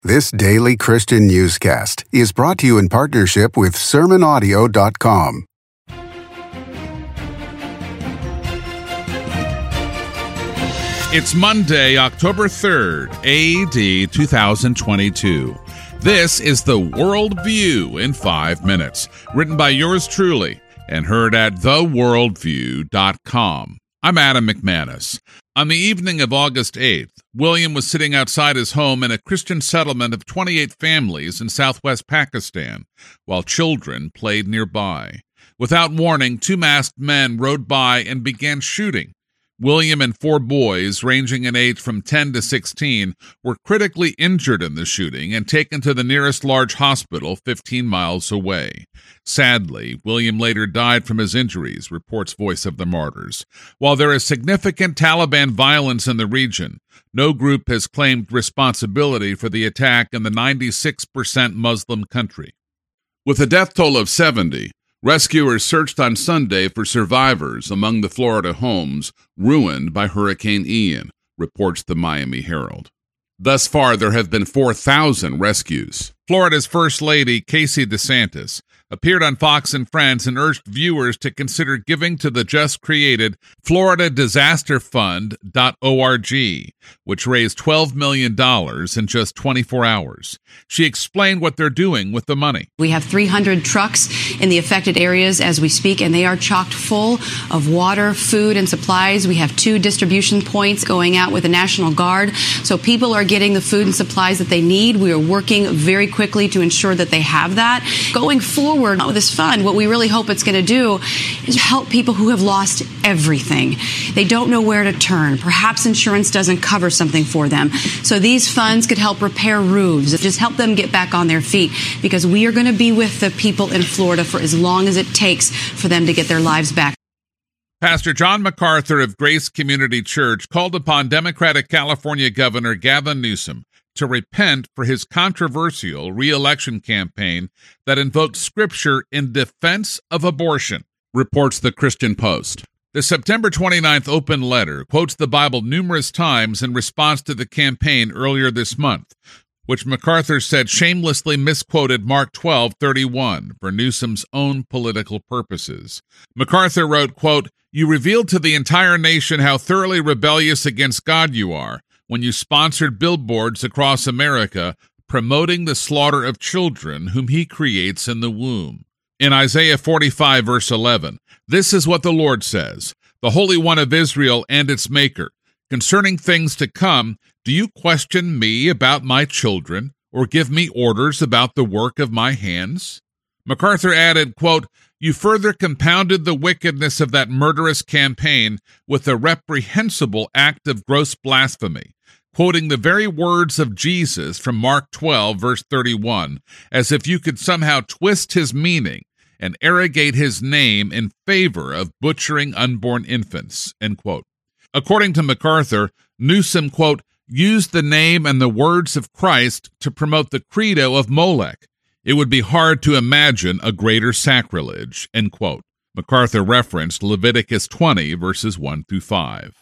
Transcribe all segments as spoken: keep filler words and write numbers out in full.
This daily Christian newscast is brought to you in partnership with sermon audio dot com. It's Monday, October third, A D two thousand twenty-two. This is the World View in five minutes, written by yours truly and heard at the world view dot com. I'm Adam McManus. On the evening of August eighth, William was sitting outside his home in a Christian settlement of twenty-eight families in southwest Pakistan, while children played nearby. Without warning, two masked men rode by and began shooting. William and four boys, ranging in age from ten to sixteen, were critically injured in the shooting and taken to the nearest large hospital fifteen miles away. Sadly, William later died from his injuries, reports Voice of the Martyrs. While there is significant Taliban violence in the region, no group has claimed responsibility for the attack in the ninety-six percent Muslim country. With a death toll of seventy, rescuers searched on Sunday for survivors among the Florida homes ruined by Hurricane Ian, reports the Miami Herald. Thus far, there have been four thousand rescues. Florida's First Lady, Casey DeSantis, appeared on Fox and Friends and urged viewers to consider giving to the just-created Florida Disaster Fund dot org, which raised twelve million dollars in just twenty-four hours. She explained what they're doing with the money. We have three hundred trucks in the affected areas as we speak, and they are chocked full of water, food, and supplies. We have two distribution points going out with the National Guard, so people are getting the food and supplies that they need. We are working very quickly to ensure that they have that. Going forward with this fund, what we really hope it's going to do is help people who have lost everything. They don't know where to turn. Perhaps insurance doesn't cover something for them. So these funds could help repair roofs, just help them get back on their feet, because we are going to be with the people in Florida for as long as it takes for them to get their lives back. Pastor John MacArthur of Grace Community Church called upon Democratic California Governor Gavin Newsom to repent for his controversial re-election campaign that invoked Scripture in defense of abortion, reports the Christian Post. The September twenty-ninth open letter quotes the Bible numerous times in response to the campaign earlier this month, which MacArthur said shamelessly misquoted Mark twelve thirty-one for Newsom's own political purposes. MacArthur wrote, quote, "You revealed to the entire nation how thoroughly rebellious against God you are when you sponsored billboards across America promoting the slaughter of children whom he creates in the womb." In Isaiah forty-five, verse eleven, this is what the Lord says, the Holy One of Israel and its Maker, "Concerning things to come, do you question me about my children, or give me orders about the work of my hands?" MacArthur added, quote, "You further compounded the wickedness of that murderous campaign with a reprehensible act of gross blasphemy, quoting the very words of Jesus from Mark twelve, verse thirty-one, as if you could somehow twist his meaning and arrogate his name in favor of butchering unborn infants," end quote. According to MacArthur, Newsom, quote, "used the name and the words of Christ to promote the credo of Molech. It would be hard to imagine a greater sacrilege," end quote. MacArthur referenced Leviticus twenty, verses one through five.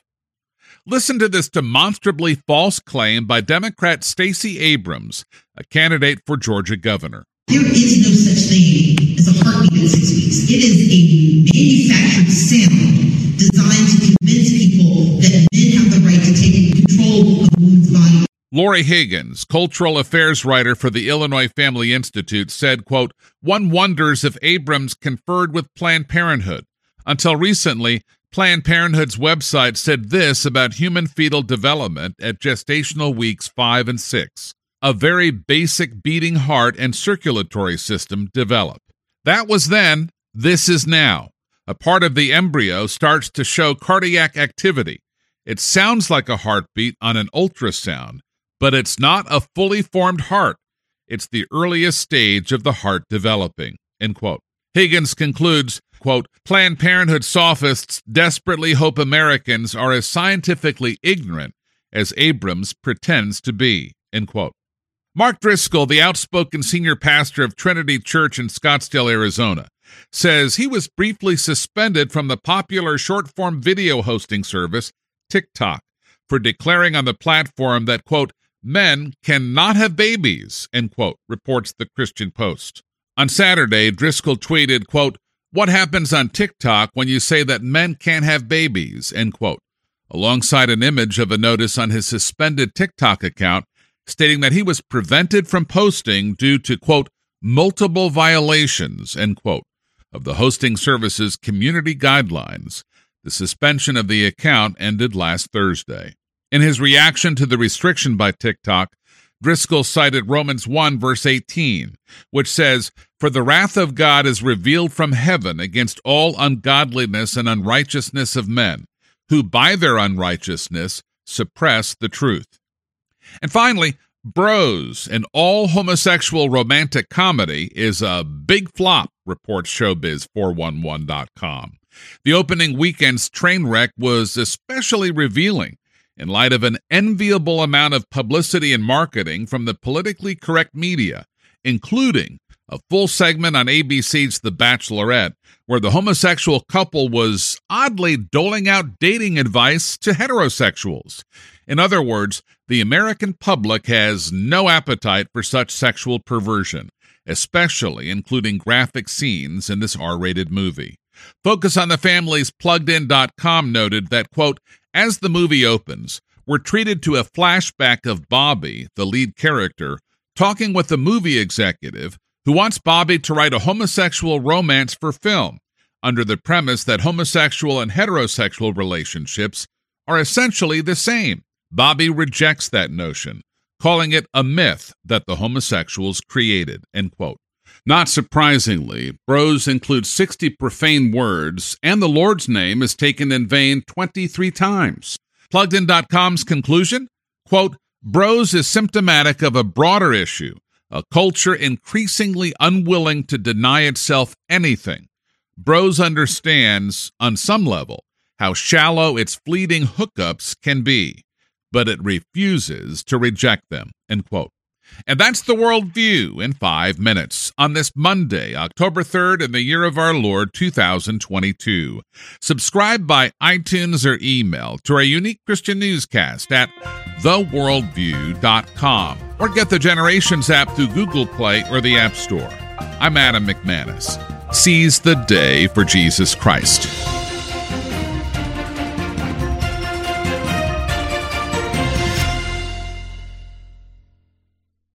Listen to this demonstrably false claim by Democrat Stacey Abrams, a candidate for Georgia governor. There is no such thing as a heartbeat at six weeks. It is a manufactured sound designed to convince people that men have the right to take control of a woman's body. Lori Higgins, cultural affairs writer for the Illinois Family Institute, said, quote, "One wonders if Abrams conferred with Planned Parenthood. Until recently, Planned Parenthood's website said this about human fetal development at gestational weeks five and six. A very basic beating heart and circulatory system develop. That was then, this is now. A part of the embryo starts to show cardiac activity. It sounds like a heartbeat on an ultrasound, but it's not a fully formed heart. It's the earliest stage of the heart developing," end quote. Higgins concludes, quote, "Planned Parenthood sophists desperately hope Americans are as scientifically ignorant as Abrams pretends to be," end quote. Mark Driscoll, the outspoken senior pastor of Trinity Church in Scottsdale, Arizona, says he was briefly suspended from the popular short-form video hosting service TikTok for declaring on the platform that, quote, Men cannot have babies, end quote, reports the Christian Post. On Saturday, Driscoll tweeted, quote, "What happens on TikTok when you say that men can't have babies," end quote, alongside an image of a notice on his suspended TikTok account stating that he was prevented from posting due to, quote, multiple violations, end quote, of the hosting service's community guidelines. The suspension of the account ended last Thursday. In his reaction to the restriction by TikTok, Driscoll cited Romans one, verse eighteen, which says, "For the wrath of God is revealed from heaven against all ungodliness and unrighteousness of men, who by their unrighteousness suppress the truth." And finally, Bros, an all-homosexual romantic comedy, is a big flop, reports Showbiz four one one dot com. The opening weekend's train wreck was especially revealing in light of an enviable amount of publicity and marketing from the politically correct media, including a full segment on A B C's The Bachelorette, where the homosexual couple was oddly doling out dating advice to heterosexuals. In other words, the American public has no appetite for such sexual perversion, especially including graphic scenes in this R-rated movie. Focus on the Family's plugged in dot com noted that, quote, "As the movie opens, we're treated to a flashback of Bobby, the lead character, talking with the movie executive who wants Bobby to write a homosexual romance for film, under the premise that homosexual and heterosexual relationships are essentially the same. Bobby rejects that notion, calling it a myth that the homosexuals created," end quote. Not surprisingly, Bros includes sixty profane words, and the Lord's name is taken in vain twenty-three times. plugged in dot com's conclusion, quote, "Bros is symptomatic of a broader issue, a culture increasingly unwilling to deny itself anything. Bros understands, on some level, how shallow its fleeting hookups can be, but it refuses to reject them," end quote. And that's the worldview in five minutes on this Monday, October third, in the year of our Lord, two thousand twenty-two. Subscribe by iTunes or email to our unique Christian newscast at the worldview dot com or get the Generations app through Google Play or the App Store. I'm Adam McManus. Seize the day for Jesus Christ.